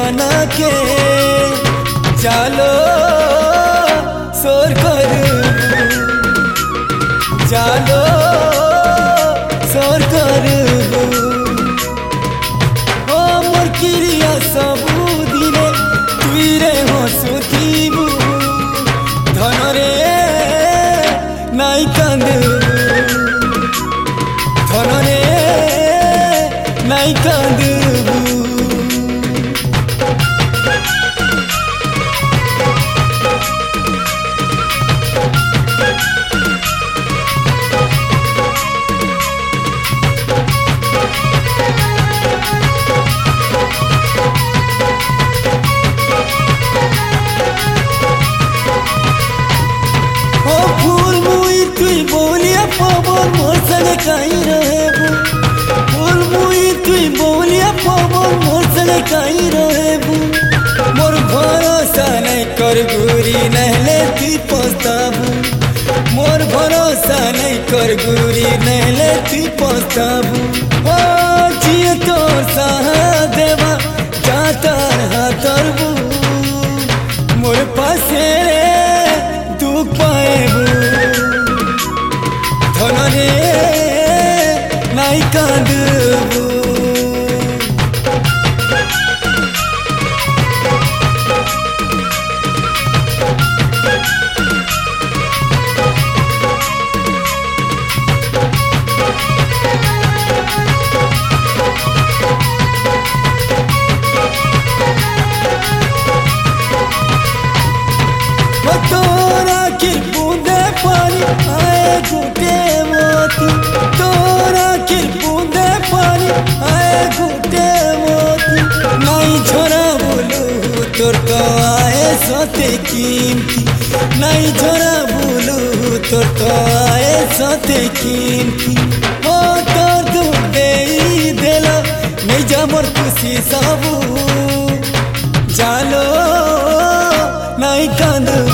बना के चालो सोर कर चालो सोर कर ओ मोर क्रिया सबू दिने तुई रे हसुथिबू धन रे नाई कांदू धन रे नाई कांदू पवन मोर संगे काई रहेबू फूल मुई तुई बोलिया पवन मोर संगे काई रहेबू मोर भरोसा नहीं कर गुरी नहले तुई पछताबू मोर भरोसा नहीं कर गुरी नहले तुई पछताबू ओ जिए तोर सहा देवा जातर हातरबू मोर पासे रे दुख पाएबू धन रे नाई कांदू तोरा की बूंदे पानी आए घुटे मोती तोरा की बूंदे पानी आए घुटे मोती नहीं झोरा बोलू तोर तो आए सते कीमती नहीं झोरा बोलू तोर तो आए सते कीमती ओ तोर दुख दे देला नहीं जा मोर खुशी सबू जालो नहीं कांदू